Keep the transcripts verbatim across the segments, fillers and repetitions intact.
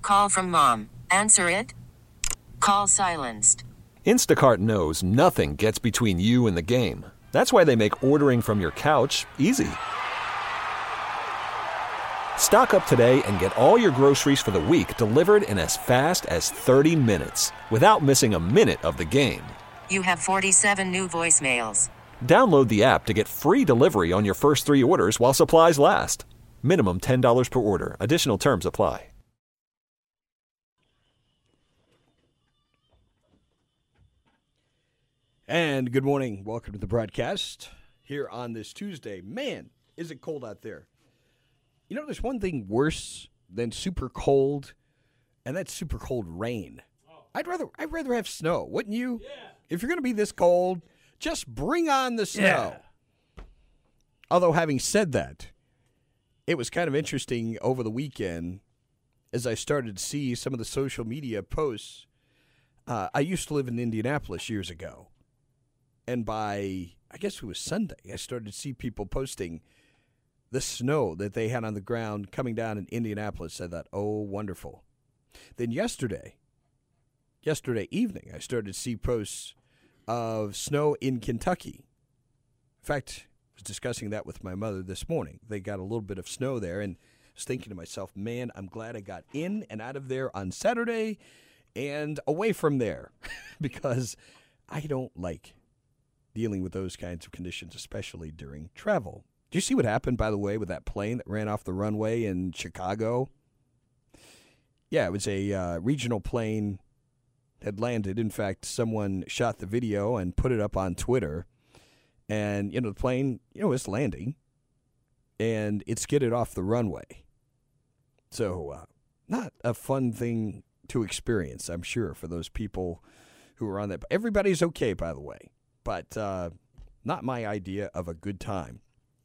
Call from mom. Answer it. Call silenced. Instacart knows nothing gets between you and the game. That's why they make ordering from your couch easy. Stock up today and get all your groceries for the week delivered in as fast as thirty minutes without missing a minute of the game. You have forty-seven new voicemails. Download the app to get free delivery on your first three orders while supplies last. Minimum ten dollars per order. Additional terms apply. And good morning. Welcome to the broadcast here on this Tuesday. Man, is it cold out there. You know, there's one thing worse than super cold, and that's super cold rain. I'd rather I'd rather have snow, wouldn't you? Yeah. If you're going to be this cold, just bring on the snow. Yeah. Although, having said that, it was kind of interesting over the weekend as I started to see some of the social media posts. Uh, I used to live in Indianapolis years ago. And by, I guess it was Sunday, I started to see people posting the snow that they had on the ground coming down in Indianapolis. I thought, oh, wonderful. Then yesterday, yesterday evening, I started to see posts of snow in Kentucky. In fact, I was discussing that with my mother this morning. They got a little bit of snow there, and I was thinking to myself, man, I'm glad I got in and out of there on Saturday and away from there because I don't like dealing with those kinds of conditions, especially during travel. Do you see what happened, by the way, with that plane that ran off the runway in Chicago? Yeah, it was a uh, regional plane had landed. In fact, someone shot the video and put it up on Twitter. And, you know, the plane, you know, was landing, and it skidded off the runway. So, uh, not a fun thing to experience, I'm sure, for those people who were on that. Everybody's okay, by the way. But uh, not my idea of a good time.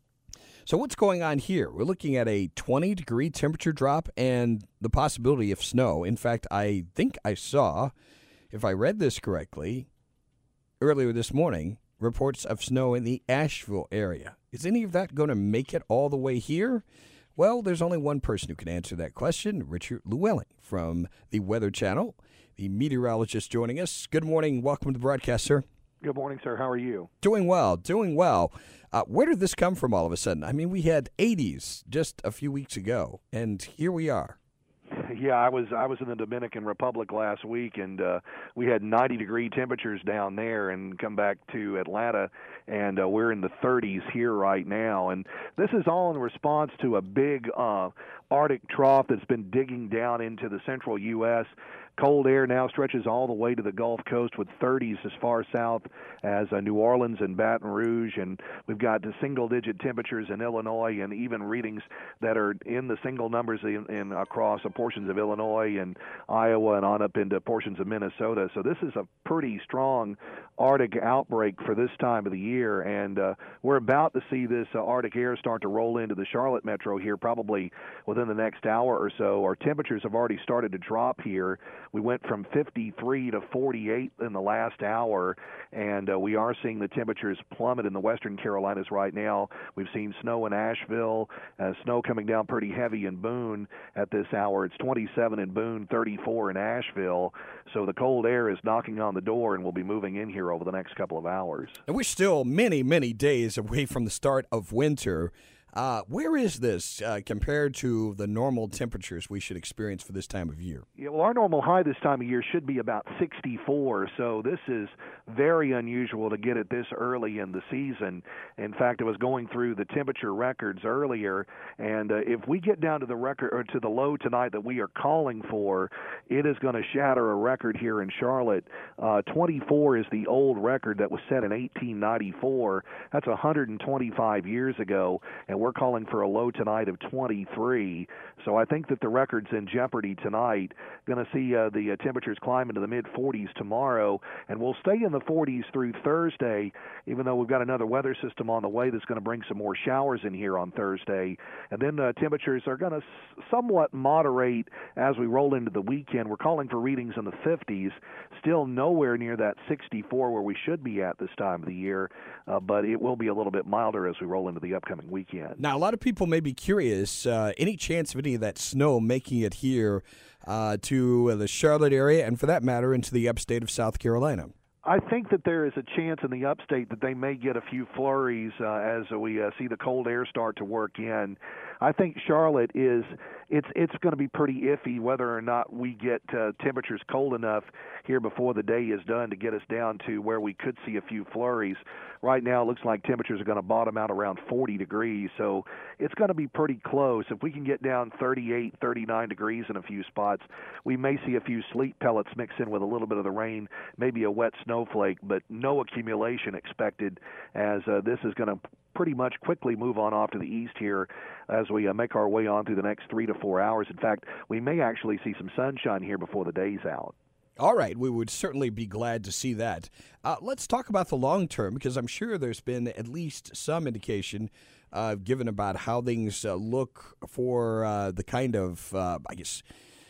So what's going on here? We're looking at a twenty-degree temperature drop and the possibility of snow. In fact, I think I saw, if I read this correctly, earlier this morning, reports of snow in the Asheville area. Is any of that going to make it all the way here? Well, there's only one person who can answer that question, Richard Llewellyn from the Weather Channel, the meteorologist joining us. Good morning. Welcome to the broadcast, sir. Good morning, sir. How are you? Doing well, doing well. Uh, where did this come from all of a sudden? I mean, we had eighties just a few weeks ago, and here we are. Yeah, I was I was in the Dominican Republic last week, and uh, we had ninety degree temperatures down there, and come back to Atlanta, and uh, we're in the thirties here right now. And this is all in response to a big uh, Arctic trough that's been digging down into the central U S Cold air now stretches all the way to the Gulf Coast with thirties as far south as uh, New Orleans and Baton Rouge, and we've got the single-digit temperatures in Illinois and even readings that are in the single numbers in, in across uh, portions of Illinois and Iowa and on up into portions of Minnesota. So this is a pretty strong Arctic outbreak for this time of the year, and uh, we're about to see this uh, Arctic air start to roll into the Charlotte metro here probably within the next hour or so. Our temperatures have already started to drop here. We went from fifty-three to forty-eight in the last hour, and uh, we are seeing the temperatures plummet in the western Carolinas right now. We've seen snow in Asheville, uh, snow coming down pretty heavy in Boone at this hour. It's twenty-seven in Boone, thirty-four in Asheville. So the cold air is knocking on the door and will be moving in here over the next couple of hours. And we're still many, many days away from the start of winter. Uh, where is this uh, compared to the normal temperatures we should experience for this time of year? Yeah, well, our normal high this time of year should be about sixty-four, so this is very unusual to get it this early in the season. In fact, I was going through the temperature records earlier, and uh, if we get down to the record or to the low tonight that we are calling for, it is going to shatter a record here in Charlotte. Uh, twenty-four is the old record that was set in eighteen ninety-four. That's one hundred twenty-five years ago, and we're calling for a low tonight of twenty-three. So I think that the record's in jeopardy tonight. Going to see uh, the uh, temperatures climb into the mid forties tomorrow, and we'll stay in the forties through Thursday, even though we've got another weather system on the way that's going to bring some more showers in here on Thursday. And then uh, temperatures are going to s- somewhat moderate as we roll into the weekend. We're calling for readings in the fifties, still nowhere near that sixty-four where we should be at this time of the year, uh, but it will be a little bit milder as we roll into the upcoming weekend. Now, a lot of people may be curious, uh, any chance of any of that snow making it here uh, to the Charlotte area, and for that matter, into the upstate of South Carolina? I think that there is a chance in the upstate that they may get a few flurries uh, as we uh, see the cold air start to work in. I think Charlotte is it's it's going to be pretty iffy whether or not we get uh, temperatures cold enough here before the day is done to get us down to where we could see a few flurries. Right now it looks like temperatures are going to bottom out around forty degrees, so it's going to be pretty close. If we can get down thirty-eight, thirty-nine degrees in a few spots, we may see a few sleet pellets mix in with a little bit of the rain, maybe a wet snowflake, but no accumulation expected, as uh, this is going to pretty much quickly move on off to the east here as we uh, make our way on through the next three to four hours. In fact, we may actually see some sunshine here before the day's out. All right, we would certainly be glad to see that. Uh, let's talk about the long term, because I'm sure there's been at least some indication uh, given about how things uh, look for uh, the kind of, uh, I guess,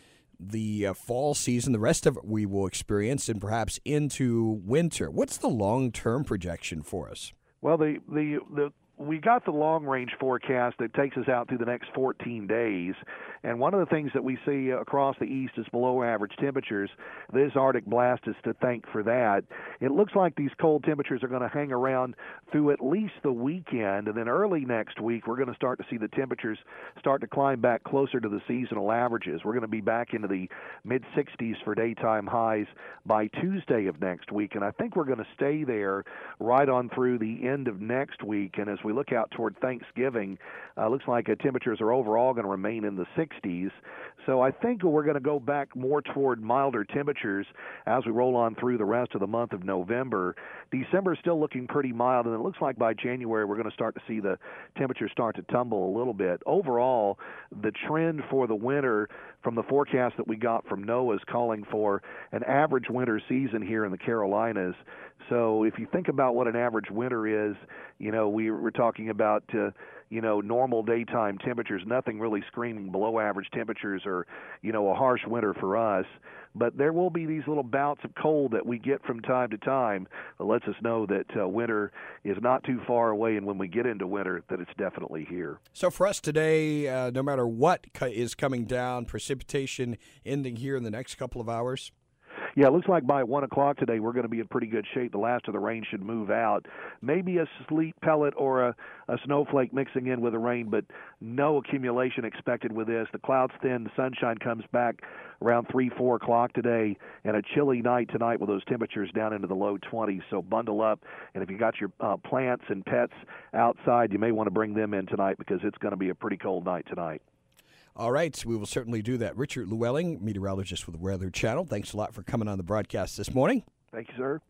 the uh, fall season, the rest of it we will experience, and perhaps into winter. What's the long-term projection for us? Well, the, the, the we got the long-range forecast that takes us out through the next fourteen days, and one of the things that we see across the east is below-average temperatures. This Arctic blast is to thank for that. It looks like these cold temperatures are going to hang around through at least the weekend, and then early next week we're going to start to see the temperatures start to climb back closer to the seasonal averages. We're going to be back into the mid-sixties for daytime highs by Tuesday of next week, and I think we're going to stay there right on through the end of next week. And as we look out toward Thanksgiving, uh, looks like uh, temperatures are overall going to remain in the sixties. So I think we're going to go back more toward milder temperatures as we roll on through the rest of the month of November. December is still looking pretty mild, and it looks like by January we're going to start to see the temperatures start to tumble a little bit. Overall, the trend for the winter from the forecast that we got from NOAA is calling for an average winter season here in the Carolinas. So if you think about what an average winter is, you know, we, we're talking about, uh, you know, normal daytime temperatures, nothing really screaming below average temperatures or, you know, a harsh winter for us. But there will be these little bouts of cold that we get from time to time that lets us know that uh, winter is not too far away, and when we get into winter, that it's definitely here. So for us today, uh, no matter what is coming down, precipitation ending here in the next couple of hours? Yeah, it looks like by one o'clock today we're going to be in pretty good shape. The last of the rain should move out. Maybe a sleet pellet or a, a snowflake mixing in with the rain, but no accumulation expected with this. The clouds thin, the sunshine comes back around three, four o'clock today, and a chilly night tonight with those temperatures down into the low twenties. So bundle up, and if you got your uh, plants and pets outside, you may want to bring them in tonight because it's going to be a pretty cold night tonight. All right, we will certainly do that. Richard Llewellyn, meteorologist with the Weather Channel, thanks a lot for coming on the broadcast this morning. Thank you, sir.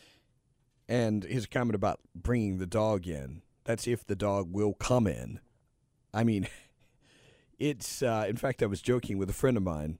And his comment about bringing the dog in, that's if the dog will come in. I mean, it's, uh, in fact, I was joking with a friend of mine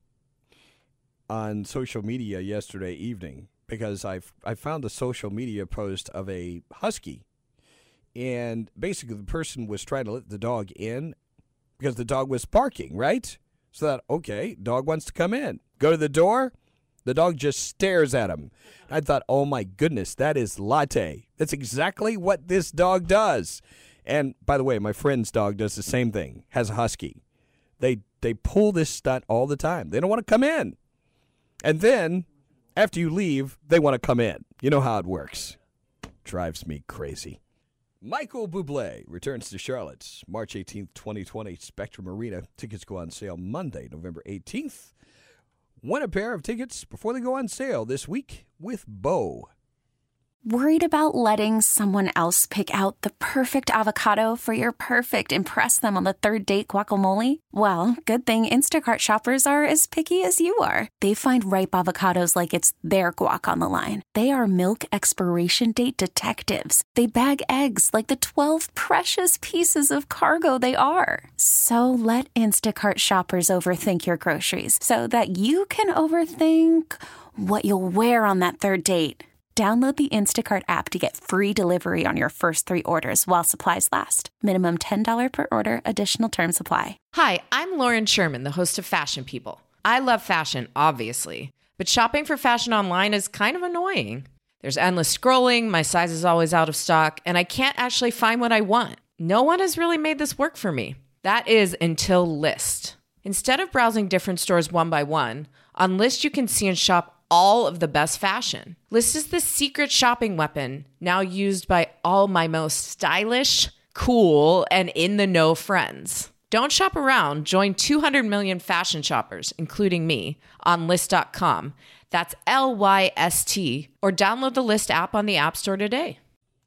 on social media yesterday evening because I I found a social media post of a husky, and basically the person was trying to let the dog in because the dog was barking, right? So that, okay, dog wants to come in. Go to the door, the dog just stares at him. I thought, oh my goodness, that is Latte. That's exactly what this dog does. And by the way, my friend's dog does the same thing, has a husky. They they pull this stunt all the time. They don't want to come in. And then, after you leave, they want to come in. You know how it works. Drives me crazy. Michael Bublé returns to Charlotte March eighteenth, twenty twenty, Spectrum Arena. Tickets go on sale Monday, November eighteenth. Win a pair of tickets before they go on sale this week with Bo. Worried about letting someone else pick out the perfect avocado for your perfect impress them on the third date guacamole? Well, good thing Instacart shoppers are as picky as you are. They find ripe avocados like it's their guac on the line. They are milk expiration date detectives. They bag eggs like the twelve precious pieces of cargo they are. So let Instacart shoppers overthink your groceries so that you can overthink what you'll wear on that third date. Download the Instacart app to get free delivery on your first three orders while supplies last. Minimum ten dollars per order. Additional terms apply. Hi, I'm Lauren Sherman, the host of Fashion People. I love fashion, obviously, but shopping for fashion online is kind of annoying. There's endless scrolling, my size is always out of stock, and I can't actually find what I want. No one has really made this work for me. That is until Lyst. Instead of browsing different stores one by one, on Lyst you can see and shop all of the best fashion. Lyst is the secret shopping weapon now used by all my most stylish, cool, and in-the-know friends. Don't shop around. Join two hundred million fashion shoppers, including me, on Lyst dot com. That's L Y S T. Or download the Lyst app on the App Store today.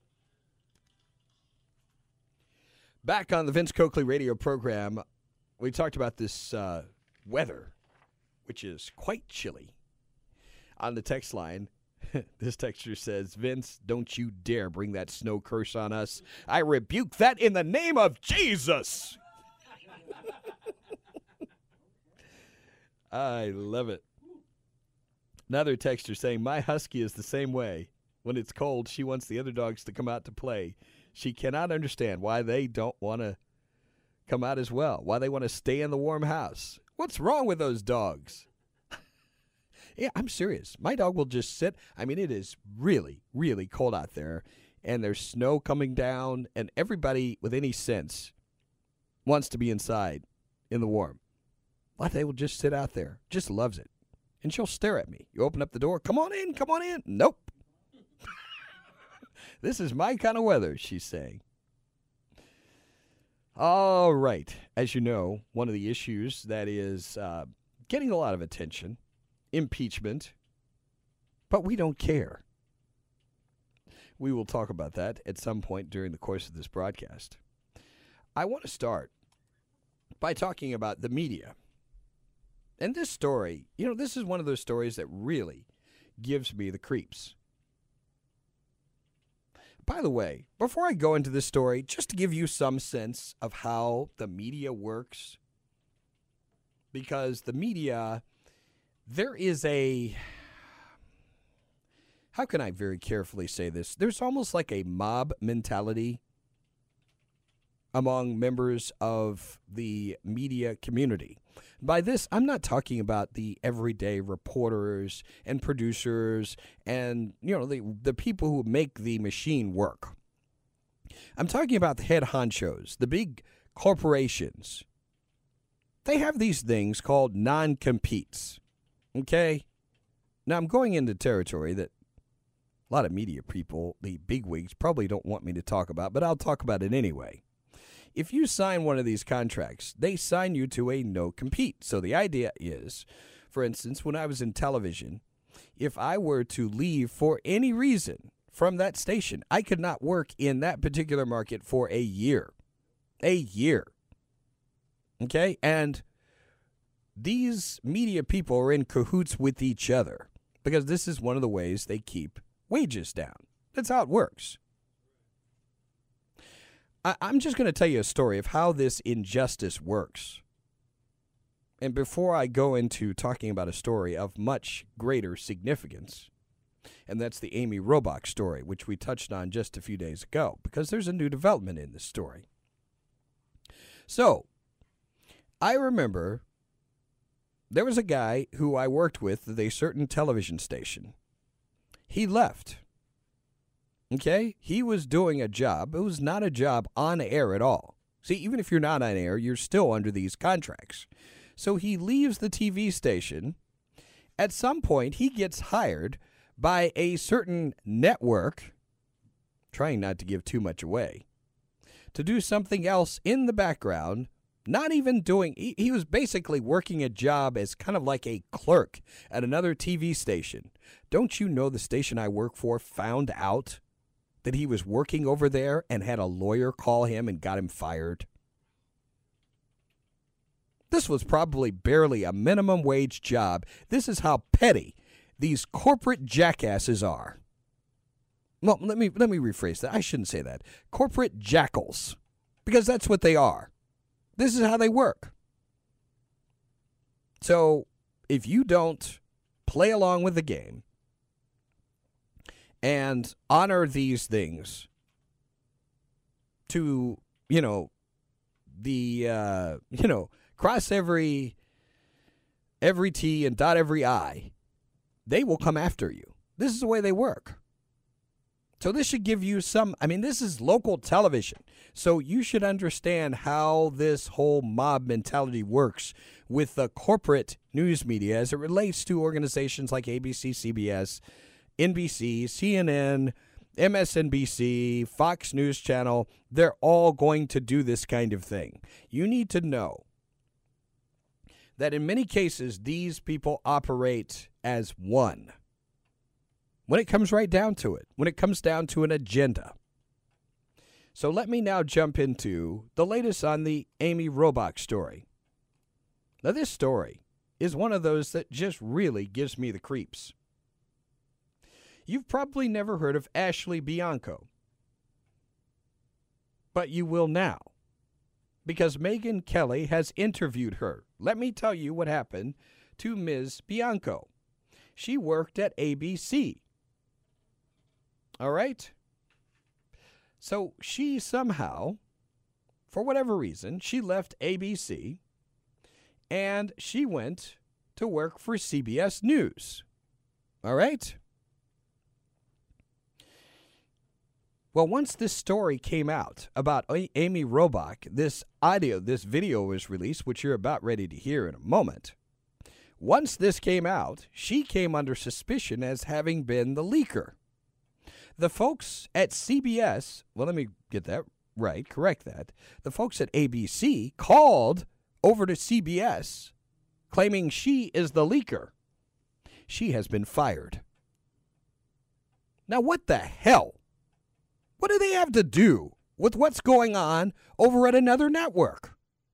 Back on the Vince Coakley radio program, we talked about this uh, weather, which is quite chilly. On the text line, this texter says, Vince, don't you dare bring that snow curse on us. I rebuke that in the name of Jesus. I love it. Another texter saying, my husky is the same way. When it's cold, she wants the other dogs to come out to play. She cannot understand why they don't want to come out as well, why they want to stay in the warm house. What's wrong with those dogs? Yeah, I'm serious. My dog will just sit. I mean, it is really, really cold out there, and there's snow coming down, and everybody with any sense wants to be inside in the warm. But they will just sit out there, just loves it. And she'll stare at me. You open up the door, come on in, come on in. Nope. This is my kind of weather, she's saying. All right. As you know, one of the issues that is uh, getting a lot of attention, impeachment, but we don't care. We will talk about that at some point during the course of this broadcast. I want to start by talking about the media. And this story, you know, this is one of those stories that really gives me the creeps. By the way, before I go into this story, just to give you some sense of how the media works, because the media, there is a, how can I very carefully say this? There's almost like a mob mentality among members of the media community. By this, I'm not talking about the everyday reporters and producers and, you know, the, the people who make the machine work. I'm talking about the head honchos, the big corporations. They have these things called non-competes, okay? Now, I'm going into territory that a lot of media people, the bigwigs, probably don't want me to talk about, but I'll talk about it anyway. If you sign one of these contracts, they sign you to a no-compete. So the idea is, for instance, when I was in television, if I were to leave for any reason from that station, I could not work in that particular market for a year. A year. Okay? And these media people are in cahoots with each other because this is one of the ways they keep wages down. That's how it works. I'm just going to tell you a story of how this injustice works. And before I go into talking about a story of much greater significance, and that's the Amy Robach story, which we touched on just a few days ago, because there's a new development in this story. So, I remember there was a guy who I worked with at a certain television station. He left. Okay? He was doing a job. It was not a job on air at all. See, even if you're not on air, you're still under these contracts. So he leaves the T V station. At some point, he gets hired by a certain network, trying not to give too much away, to do something else in the background, not even doing, he, he was basically working a job as kind of like a clerk at another T V station. Don't you know the station I work for found out that he was working over there and had a lawyer call him and got him fired? This was probably barely a minimum wage job. This is how petty these corporate jackasses are. Well, let me let me rephrase that. I shouldn't say that. Corporate jackals, because that's what they are. This is how they work. So if you don't play along with the game and honor these things to, you know, the, uh, you know, cross every, every T and dot every I, they will come after you. This is the way they work. So this should give you some, I mean, this is local television. So you should understand how this whole mob mentality works with the corporate news media as it relates to organizations like A B C, C B S, N B C, C N N, M S N B C, Fox News Channel. They're all going to do this kind of thing. You need to know that in many cases, these people operate as one. When it comes right down to it, when it comes down to an agenda. So let me now jump into the latest on the Amy Robach story. Now, this story is one of those that just really gives me the creeps. You've probably never heard of Ashley Bianco, but you will now, because Megyn Kelly has interviewed her. Let me tell you what happened to Miz Bianco. She worked at A B C. All right? So she somehow, for whatever reason, she left A B C and she went to work for C B S News. All right? Well, once this story came out about Amy Robach, this audio, this video was released, which you're about ready to hear in a moment. Once this came out, she came under suspicion as having been the leaker. The folks at C B S, well, let me get that right, correct that. The folks at A B C called over to C B S claiming she is the leaker. She has been fired. Now, what the hell? What do they have to do with what's going on over at another network?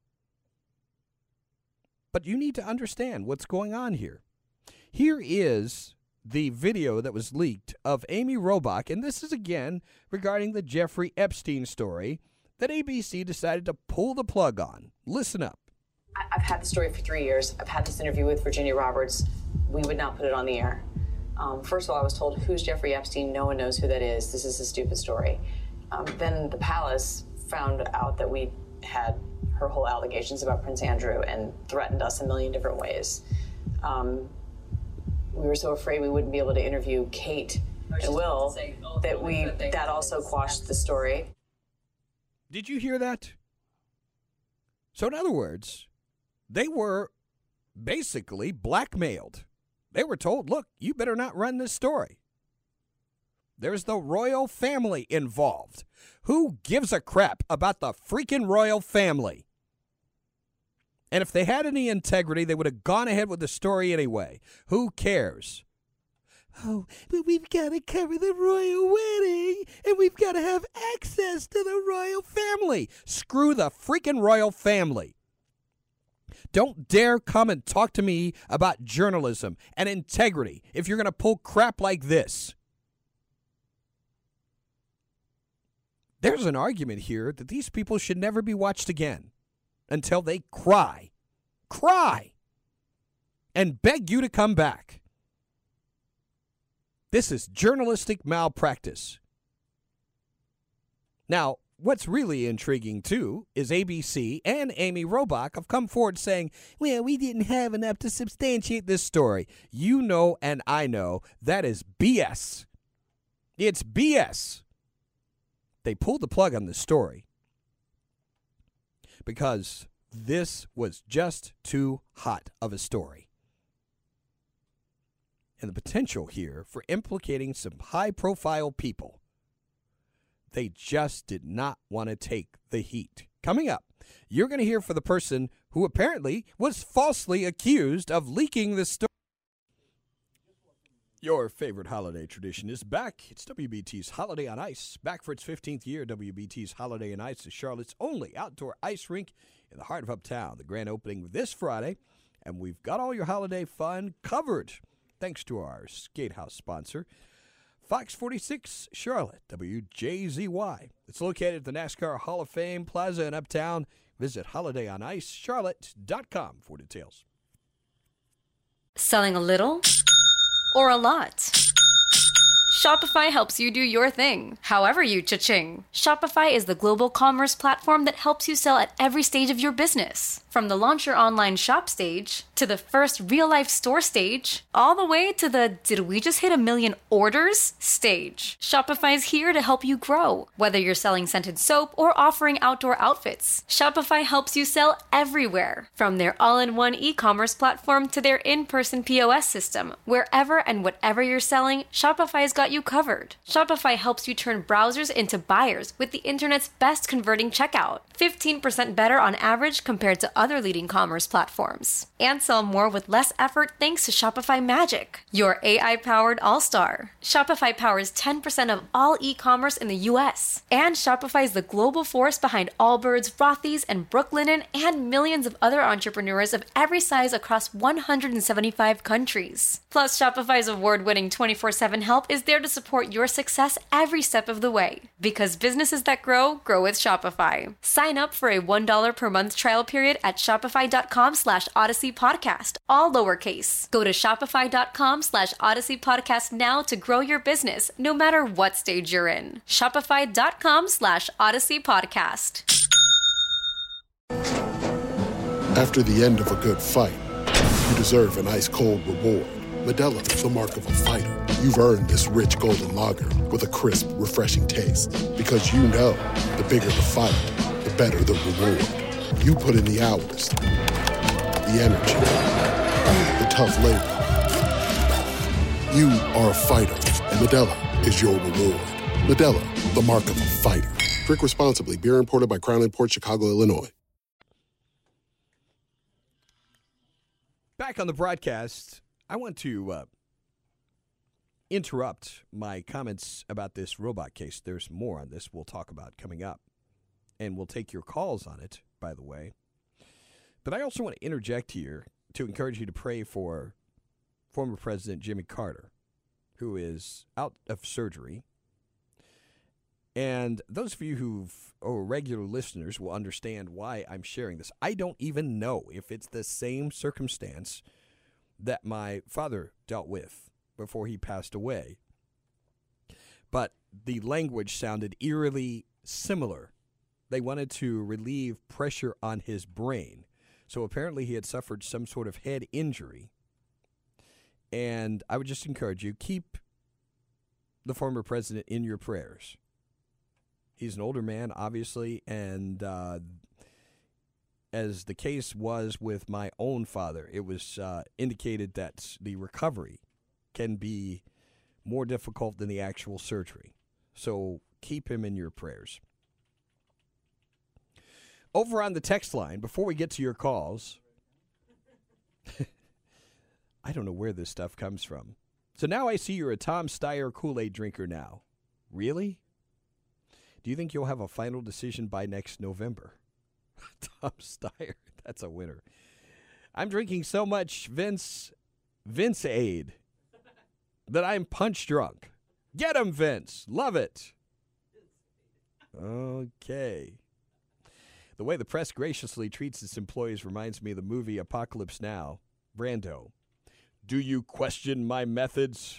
But you need to understand what's going on here. Here is the video that was leaked of Amy Robach, and this is again regarding the Jeffrey Epstein story that A B C decided to pull the plug on. Listen up. I've had the story for three years. I've had this interview with Virginia Roberts. We would not put it on the air. Um, first of all, I was told, who's Jeffrey Epstein? No one knows who that is. This is a stupid story. Um, then the palace found out that we had her whole allegations about Prince Andrew and threatened us a million different ways. Um, we were so afraid we wouldn't be able to interview Kate and Will say, oh, that we that, that also quashed the story. Did you hear that? So in other words, they were basically blackmailed. They were told, look, you better not run this story. There's the royal family involved. Who gives a crap about the freaking royal family? And if they had any integrity, they would have gone ahead with the story anyway. Who cares? Oh, but we've got to cover the royal wedding, and we've got to have access to the royal family. Screw the freaking royal family. Don't dare come and talk to me about journalism and integrity if you're going to pull crap like this. There's an argument here that these people should never be watched again until they cry, cry, and beg you to come back. This is journalistic malpractice. Now, what's really intriguing, too, is A B C and Amy Robach have come forward saying, well, we didn't have enough to substantiate this story. You know and I know that is B S. It's B S. They pulled the plug on this story because this was just too hot of a story. And the potential here for implicating some high-profile people. They just did not want to take the heat. Coming up, you're going to hear from the person who apparently was falsely accused of leaking this story. Your favorite holiday tradition is back. It's W B T's Holiday on Ice. Back for its fifteenth year, W B T's Holiday on Ice is Charlotte's only outdoor ice rink in the heart of Uptown. The grand opening this Friday, and we've got all your holiday fun covered. Thanks to our skate house sponsor, Fox forty-six Charlotte, W J Z Y. It's located at the NASCAR Hall of Fame Plaza in Uptown. Visit holiday on ice charlotte dot com for details. Selling a little or a lot? Shopify helps you do your thing, however you cha-ching. Shopify is the global commerce platform that helps you sell at every stage of your business. From the launch your online shop stage, to the first real-life store stage, all the way to the did we just hit a million orders stage. Shopify's here to help you grow. Whether you're selling scented soap or offering outdoor outfits, Shopify helps you sell everywhere. From their all-in-one e-commerce platform to their in-person P O S system, wherever and whatever you're selling, Shopify's got you covered. Shopify helps you turn browsers into buyers with the internet's best converting checkout. fifteen percent better on average compared to other leading commerce platforms. And sell more with less effort thanks to Shopify Magic, your A I-powered all-star. Shopify powers ten percent of all e-commerce in the U S. And Shopify is the global force behind Allbirds, Rothy's, and Brooklinen, and millions of other entrepreneurs of every size across one hundred seventy-five countries. Plus, Shopify's award-winning twenty-four seven help is there to support your success every step of the way. Because businesses that grow, grow with Shopify. Sign up for a one dollar per month trial period at shopify.com slash Odyssey Podcast, all lowercase. Go to shopify.com slash Odyssey Podcast now to grow your business, no matter what stage you're in. Shopify.com slash Odyssey Podcast. After the end of a good fight, you deserve an ice-cold reward. Modelo, the mark of a fighter. You've earned this rich golden lager with a crisp, refreshing taste. Because you know, the bigger the fight, the better the reward. You put in the hours, the energy, the tough labor. You are a fighter, and Modelo is your reward. Modelo, the mark of a fighter. Drink responsibly. Beer imported by Crown Imports, Chicago, Illinois. Back on the broadcast, I want to uh, interrupt my comments about this robot case. There's more on this we'll talk about coming up. And we'll take your calls on it, by the way. But I also want to interject here to encourage you to pray for former President Jimmy Carter, who is out of surgery. And those of you who've or regular listeners will understand why I'm sharing this. I don't even know if it's the same circumstance that my father dealt with before he passed away. But the language sounded eerily similar. They wanted to relieve pressure on his brain. So apparently he had suffered some sort of head injury. And I would just encourage you, keep the former president in your prayers. He's an older man, obviously, and uh, as the case was with my own father, it was uh, indicated that the recovery can be more difficult than the actual surgery. So keep him in your prayers. Over on the text line, before we get to your calls, I don't know where this stuff comes from. So now I see you're a Tom Steyer Kool-Aid drinker now. Really? Do you think you'll have a final decision by next November? Tom Steyer, that's a winner. I'm drinking so much Vince, Vince-Aid that I'm punch drunk. Get him, Vince. Love it. Okay. The way the press graciously treats its employees reminds me of the movie Apocalypse Now. Brando. Do you question my methods?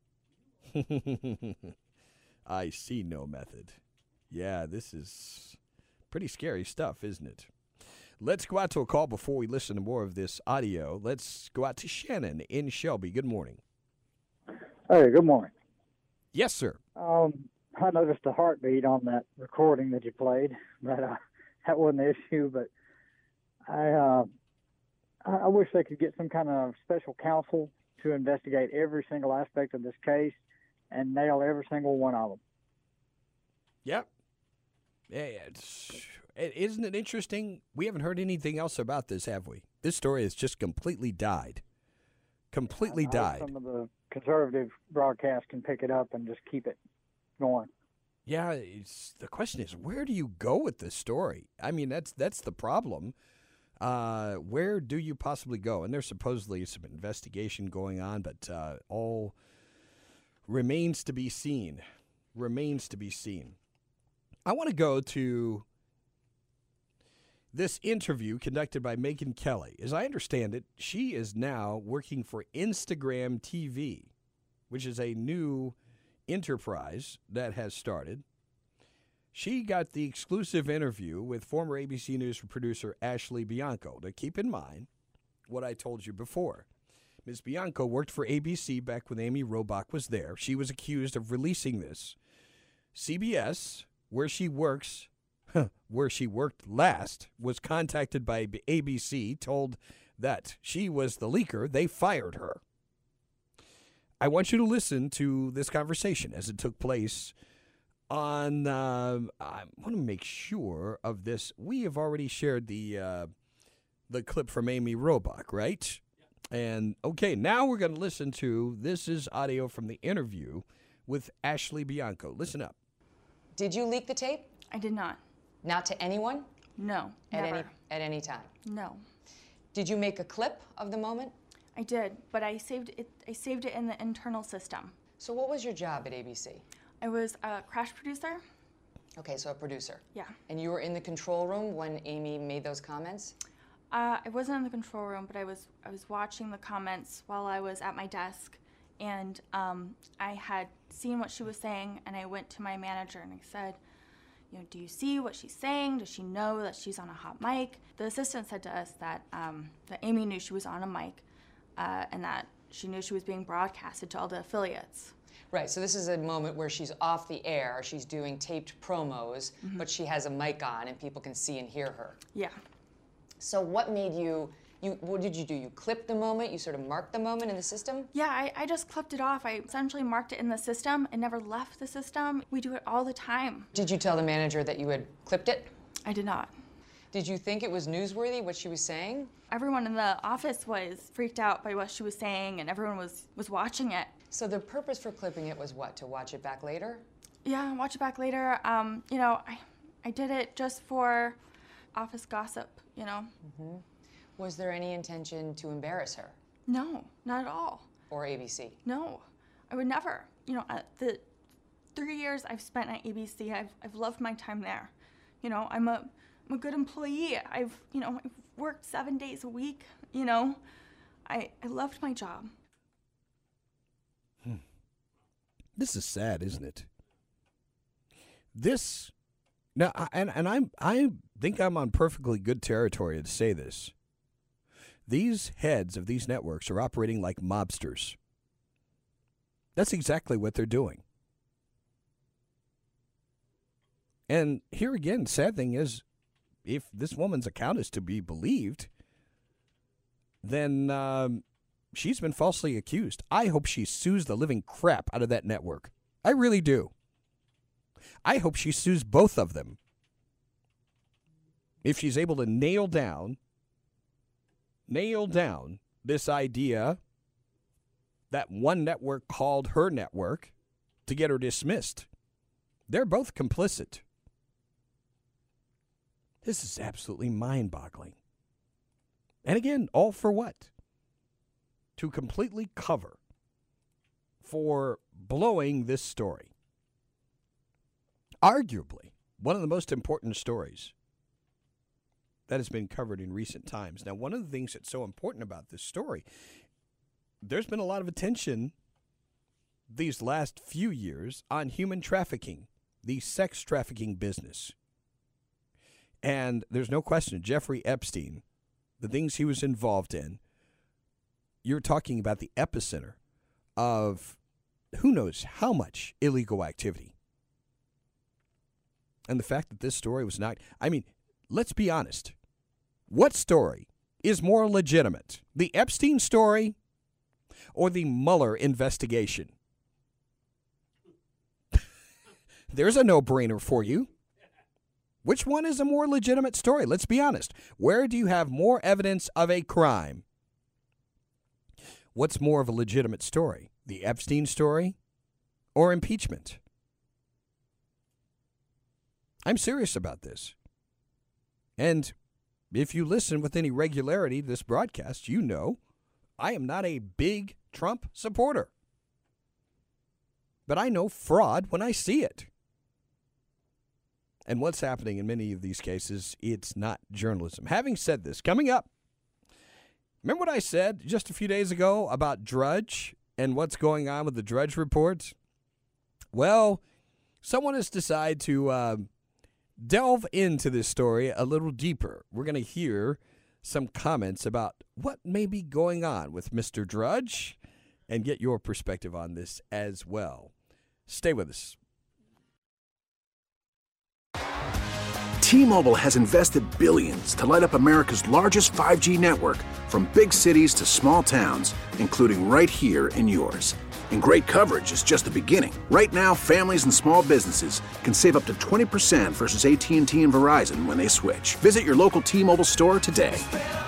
I see no method. Yeah, this is pretty scary stuff, isn't it? Let's go out to a call before we listen to more of this audio. Let's go out to Shannon in Shelby. Good morning. Hey, good morning. Yes, sir. Um, I noticed a heartbeat on that recording that you played, but uh, that wasn't the issue. But I, uh, I wish they could get some kind of special counsel to investigate every single aspect of this case and nail every single one of them. Yep. Yeah, it's, isn't it interesting? We haven't heard anything else about this, have we? This story has just completely died. Completely I died. Some of the conservative broadcasts can pick it up and just keep it going. Yeah, it's, the question is, where do you go with this story? I mean, that's that's the problem. Uh, where do you possibly go? And there's supposedly some investigation going on, but uh, all remains to be seen. Remains to be seen. I want to go to this interview conducted by Megyn Kelly. As I understand it, she is now working for Instagram T V, which is a new enterprise that has started. She got the exclusive interview with former A B C News producer Ashley Bianco. Now, keep in mind what I told you before. Miz Bianco worked for A B C back when Amy Robach was there. She was accused of releasing this. C B S, where she works, where she worked last, was contacted by A B C, told that she was the leaker. They fired her. I want you to listen to this conversation as it took place on, uh, I want to make sure of this. We have already shared the uh, the clip from Amy Robach, right? Yeah. And, okay, now we're going to listen to, this is audio from the interview with Ashley Bianco. Listen up. Did you leak the tape? I did not. Not to anyone? No, at never. any At any time? No. Did you make a clip of the moment? I did, but I saved it. I saved it in the internal system. So what was your job at A B C? I was a crash producer. Okay, so a producer. Yeah. And you were in the control room when Amy made those comments? Uh, I wasn't in the control room, but I was. I was watching the comments while I was at my desk, and um, I had seen what she was saying, and I went to my manager and I said, you know, do you see what she's saying? Does she know that she's on a hot mic? The assistant said to us that um, that Amy knew she was on a mic. Uh, and that she knew she was being broadcasted to all the affiliates. Right, so this is a moment where she's off the air, she's doing taped promos, mm-hmm. but she has a mic on and people can see and hear her. Yeah. So what made you, you what did you do? You clipped the moment, you sort of marked the moment in the system? Yeah, I, I just clipped it off. I essentially marked it in the system. It never left the system. We do it all the time. Did you tell the manager that you had clipped it? I did not. Did you think it was newsworthy, what she was saying? Everyone in the office was freaked out by what she was saying, and everyone was, was watching it. So the purpose for clipping it was what, to watch it back later? Yeah, watch it back later. Um, you know, I, I did it just for office gossip, you know. Mm-hmm. Was there any intention to embarrass her? No, not at all. Or A B C? No, I would never. You know, uh, the three years I've spent at A B C, I've, I've loved my time there. You know, I'm a... I'm a good employee. I've, you know, I've worked seven days a week, you know. I, I loved my job. Hmm. This is sad, isn't it? This, now, I, and, and I'm, I think I'm on perfectly good territory to say this. These heads of these networks are operating like mobsters. That's exactly what they're doing. And here again, sad thing is, if this woman's account is to be believed, then um, she's been falsely accused. I hope she sues the living crap out of that network. I really do. I hope she sues both of them. If she's able to nail down, nail down this idea that one network called her network to get her dismissed. They're both complicit. This is absolutely mind-boggling. And again, all for what? To completely cover for blowing this story. Arguably, one of the most important stories that has been covered in recent times. Now, one of the things that's so important about this story, there's been a lot of attention these last few years on human trafficking, the sex trafficking business. And there's no question, Jeffrey Epstein, the things he was involved in, you're talking about the epicenter of who knows how much illegal activity. And the fact that this story was not, I mean, let's be honest. What story is more legitimate, the Epstein story or the Mueller investigation? There's a no-brainer for you. Which one is a more legitimate story? Let's be honest. Where do you have more evidence of a crime? What's more of a legitimate story? The Epstein story or impeachment? I'm serious about this. And if you listen with any regularity to this broadcast, you know I am not a big Trump supporter. But I know fraud when I see it. And what's happening in many of these cases, it's not journalism. Having said this, coming up, remember what I said just a few days ago about Drudge and what's going on with the Drudge Report? Well, someone has decided to uh, delve into this story a little deeper. We're going to hear some comments about what may be going on with Mister Drudge and get your perspective on this as well. Stay with us. T-Mobile has invested billions to light up America's largest five G network, from big cities to small towns, including right here in yours. And great coverage is just the beginning. Right now, families and small businesses can save up to twenty percent versus A T and T and Verizon when they switch. Visit your local T-Mobile store today.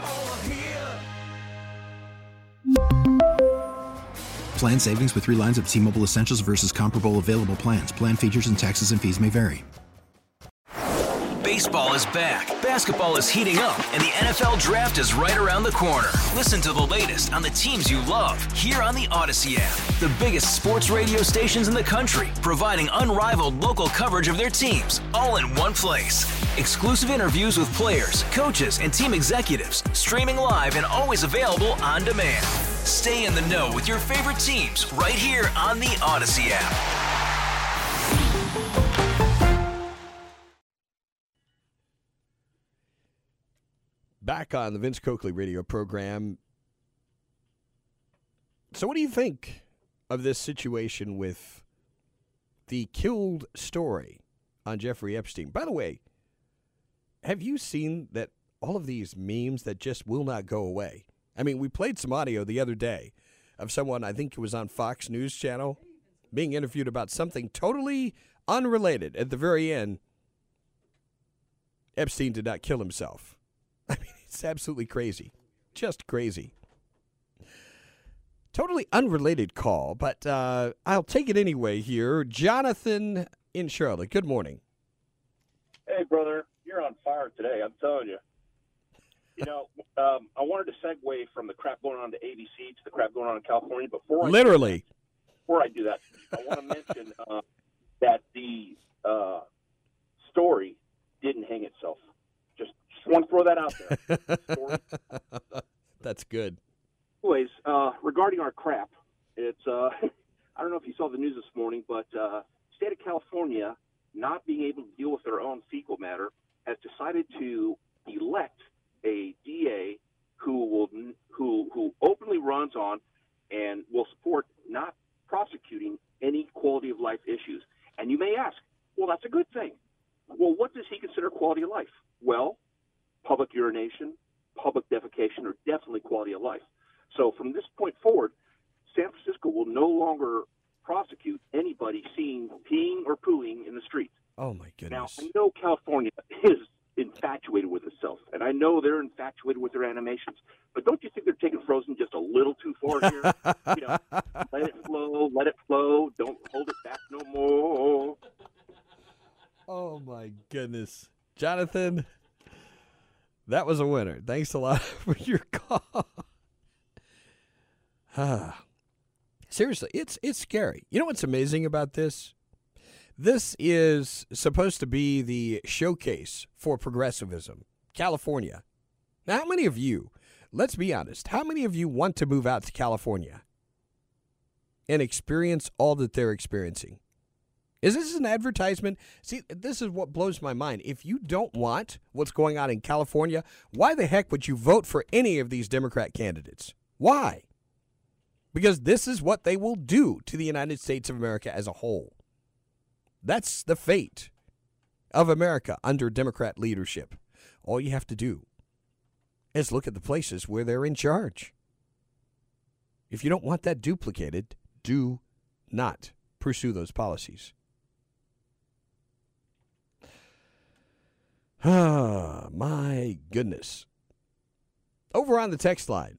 Plan savings with three lines of T-Mobile Essentials versus comparable available plans. Plan features and taxes and fees may vary. Baseball is back, basketball is heating up, and the N F L Draft is right around the corner. Listen to the latest on the teams you love here on the Odyssey app. The biggest sports radio stations in the country, providing unrivaled local coverage of their teams, all in one place. Exclusive interviews with players, coaches, and team executives, streaming live and always available on demand. Stay in the know with your favorite teams right here on the Odyssey app. Back on the Vince Coakley radio program. So what do you think of this situation with the killed story on Jeffrey Epstein? By the way, have you seen that all of these memes that just will not go away? I mean, we played some audio the other day of someone, I think it was on Fox News Channel, being interviewed about something totally unrelated. At the very end, Epstein did not kill himself. I mean, it's absolutely crazy. Just crazy. Totally unrelated call, but uh, I'll take it anyway here. Jonathan in Charlotte, good morning. Hey, brother. You're on fire today, I'm telling you. You know, um, I wanted to segue from the crap going on to A B C to the crap going on in California. Before I Literally. Do that, before I do that, I want to mention uh, that the uh, story didn't hang itself. Just, just want to throw that out there. That's good. Anyways, uh, regarding our crap, it's uh, I don't know if you saw the news this morning, but uh, state of California, not being able to deal with their own fecal matter, has decided to elect a D A who will who who openly runs on and will support not prosecuting any quality of life issues. And you may ask, well, that's a good thing. Well, what does he consider quality of life? Well, public urination, public defecation are definitely quality of life. So from this point forward, San Francisco will no longer prosecute anybody seen peeing or pooing in the street. Oh, my goodness. Now, I know California is infatuated with itself, and I know they're infatuated with their animations, but don't you think they're taking Frozen just a little too far here? You know, let it flow, let it flow, don't hold it back no more. Oh, my goodness. Jonathan, that was a winner. Thanks a lot for your call. Ah. Seriously, it's it's scary. You know what's amazing about this? This is supposed to be the showcase for progressivism, California. Now, how many of you, let's be honest, how many of you want to move out to California and experience all that they're experiencing? Is this an advertisement? See, this is what blows my mind. If you don't want what's going on in California, why the heck would you vote for any of these Democrat candidates? Why? Because this is what they will do to the United States of America as a whole. That's the fate of America under Democrat leadership. All you have to do is look at the places where they're in charge. If you don't want that duplicated, do not pursue those policies. Ah, my goodness. Over on the text line.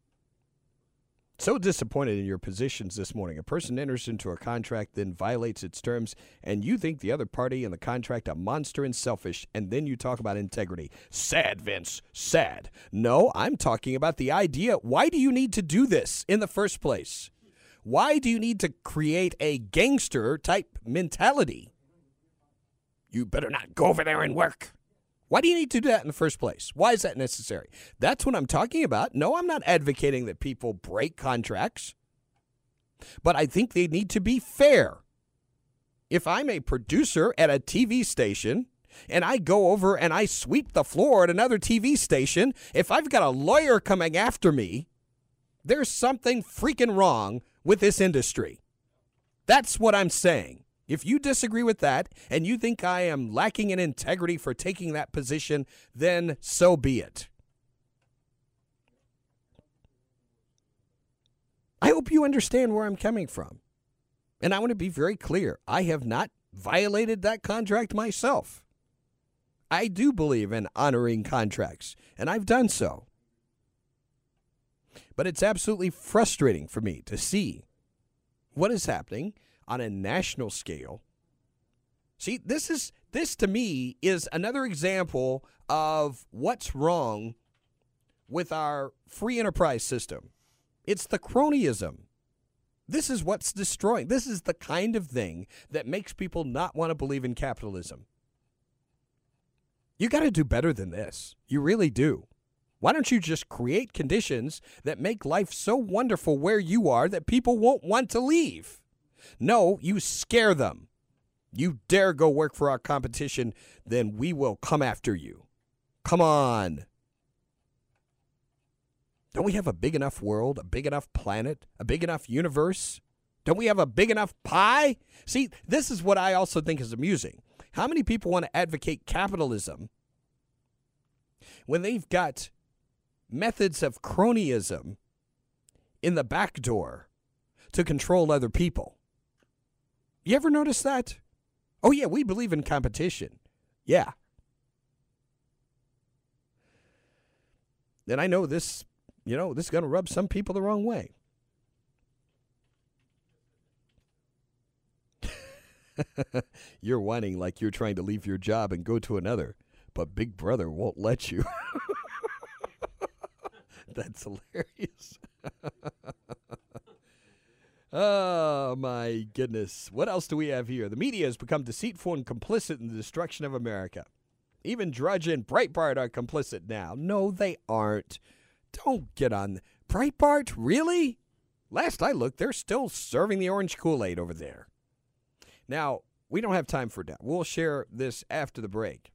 So disappointed in your positions this morning. A person enters into a contract, then violates its terms, and you think the other party in the contract a monster and selfish, and then you talk about integrity. Sad, Vince. Sad. No, I'm talking about the idea. Why do you need to do this in the first place? Why do you need to create a gangster-type mentality? You better not go over there and work. Why do you need to do that in the first place? Why is that necessary? That's what I'm talking about. No, I'm not advocating that people break contracts, but I think they need to be fair. if I'm a producer at a T V station and I go over and I sweep the floor at another T V station, if I've got a lawyer coming after me, there's something freaking wrong with this industry. That's what I'm saying. If you disagree with that and you think I am lacking in integrity for taking that position, then so be it. I hope you understand where I'm coming from. And I want to be very clear. I have not violated that contract myself. I do believe in honoring contracts, and I've done so. But it's absolutely frustrating for me to see what is happening on a national scale. See, this is this to me is another example of what's wrong with our free enterprise system. It's the cronyism. This is what's destroying. This is the kind of thing that makes people not want to believe in capitalism. You got to do better than this. You really do. Why don't you just create conditions that make life so wonderful where you are that people won't want to leave? No, you scare them. You dare go work for our competition, then we will come after you. Come on. Don't we have a big enough world, a big enough planet, a big enough universe? Don't we have a big enough pie? See, this is what I also think is amusing. How many people want to advocate capitalism when they've got methods of cronyism in the back door to control other people? You ever notice that? Oh, yeah, we believe in competition. Yeah. And I know this, you know, this is going to rub some people the wrong way. You're whining like you're trying to leave your job and go to another, but Big Brother won't let you. That's hilarious. Oh, my goodness. What else do we have here? The media has become deceitful and complicit in the destruction of America. Even Drudge and Breitbart are complicit now. No, they aren't. Don't get on. Breitbart, really? Last I looked, they're still serving the orange Kool-Aid over there. Now, we don't have time for that. We'll share this after the break.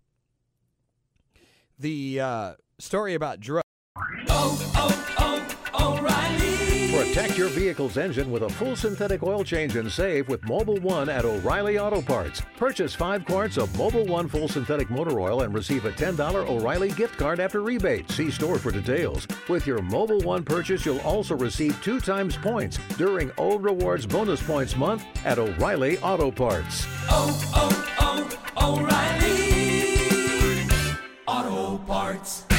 The uh, story about drugs. Oh, oh, oh, O'Reilly. Protect your vehicle's engine with a full synthetic oil change and save with Mobil one at O'Reilly Auto Parts. Purchase five quarts of Mobil one full synthetic motor oil and receive a ten dollars O'Reilly gift card after rebate. See store for details. With your Mobil one purchase, you'll also receive two times points during O Rewards Bonus Points Month at O'Reilly Auto Parts. Oh, oh, oh, O'Reilly Auto Parts.